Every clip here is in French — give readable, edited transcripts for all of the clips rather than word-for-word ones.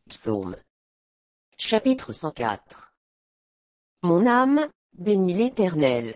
Psaume. Chapitre 104. Mon âme, bénis l'Éternel.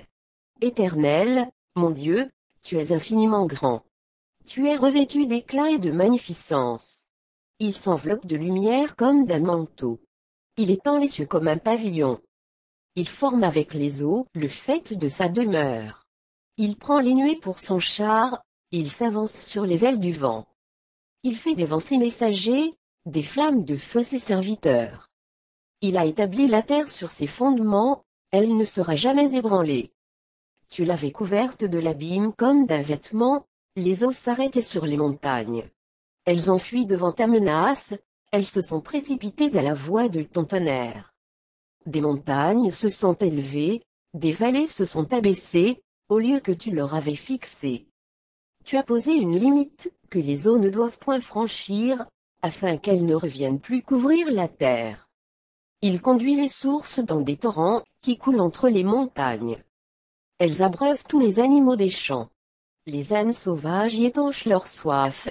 Éternel, mon Dieu, tu es infiniment grand. Tu es revêtu d'éclat et de magnificence. Il s'enveloppe de lumière comme d'un manteau. Il étend les cieux comme un pavillon. Il forme avec les eaux le faîte de sa demeure. Il prend les nuées pour son char, il s'avance sur les ailes du vent. Il fait des vents ses messagers, des flammes de feu ses serviteurs. Il a établi la terre sur ses fondements, elle ne sera jamais ébranlée. Tu l'avais couverte de l'abîme comme d'un vêtement, les eaux s'arrêtaient sur les montagnes. Elles ont fui devant ta menace, elles se sont précipitées à la voix de ton tonnerre. Des montagnes se sont élevées, des vallées se sont abaissées, au lieu que tu leur avais fixé. Tu as posé une limite, que les eaux ne doivent point franchir, afin qu'elles ne reviennent plus couvrir la terre. Il conduit les sources dans des torrents, qui coulent entre les montagnes. Elles abreuvent tous les animaux des champs. Les ânes sauvages y étanchent leur soif.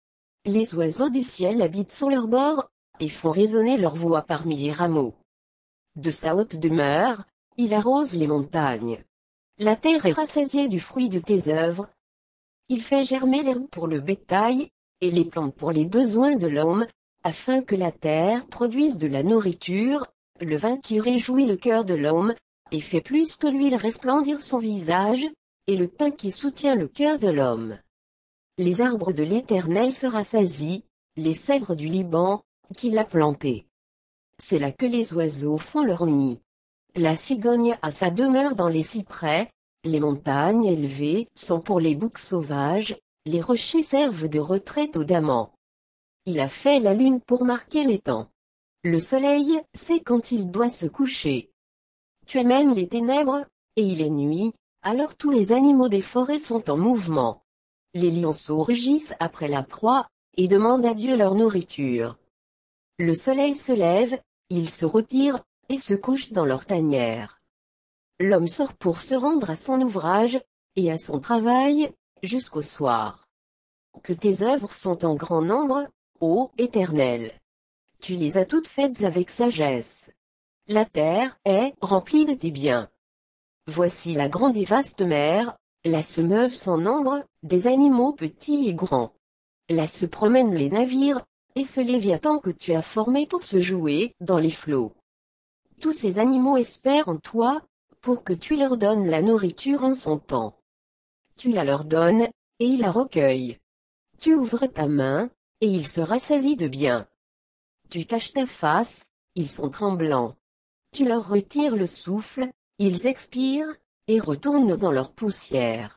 Les oiseaux du ciel habitent sur leurs bords, et font résonner leur voix parmi les rameaux. De sa haute demeure, il arrose les montagnes. La terre est rassasiée du fruit de tes œuvres. Il fait germer l'herbe pour le bétail, et les plantes pour les besoins de l'homme, afin que la terre produise de la nourriture, le vin qui réjouit le cœur de l'homme, et fait plus que l'huile resplendir son visage, et le pain qui soutient le cœur de l'homme. Les arbres de l'Éternel se rassasient, les cèdres du Liban, qu'il a plantés. C'est là que les oiseaux font leur nid. La cigogne a sa demeure dans les cyprès, les montagnes élevées sont pour les boucs sauvages, les rochers servent de retraite aux damans. Il a fait la lune pour marquer les temps. Le soleil sait quand il doit se coucher. Tu amènes les ténèbres, et il est nuit, alors tous les animaux des forêts sont en mouvement. Les lionceaux rugissent après la proie, et demandent à Dieu leur nourriture. Le soleil se lève, ils se retirent, et se couchent dans leur tanière. L'homme sort pour se rendre à son ouvrage, et à son travail, jusqu'au soir. Que tes œuvres sont en grand nombre, ô Éternel. Tu les as toutes faites avec sagesse. La terre est remplie de tes biens. Voici la grande et vaste mer, là se meuvent sans nombre, des animaux petits et grands. Là se promènent les navires, et ce léviathan que tu as formé pour se jouer dans les flots. Tous ces animaux espèrent en toi, pour que tu leur donnes la nourriture en son temps. Tu la leur donnes, et ils la recueillent. Tu ouvres ta main, et ils se rassasient de bien. Tu caches ta face, ils sont tremblants. Tu leur retires le souffle, ils expirent, et retournent dans leur poussière.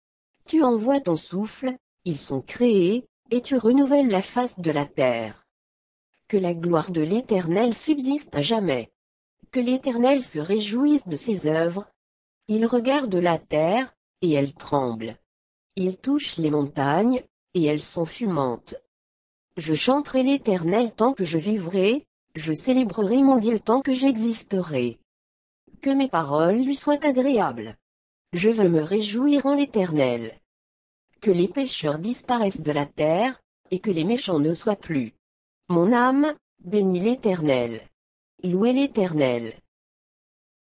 Tu envoies ton souffle, ils sont créés, et tu renouvelles la face de la terre. Que la gloire de l'Éternel subsiste à jamais. Que l'Éternel se réjouisse de ses œuvres. Il regarde la terre, et elle tremble. Il touche les montagnes, et elles sont fumantes. Je chanterai l'Éternel tant que je vivrai, je célébrerai mon Dieu tant que j'existerai. Que mes paroles lui soient agréables. Je veux me réjouir en l'Éternel. Que les pécheurs disparaissent de la terre, et que les méchants ne soient plus. Mon âme, bénis l'Éternel. Louez l'Éternel.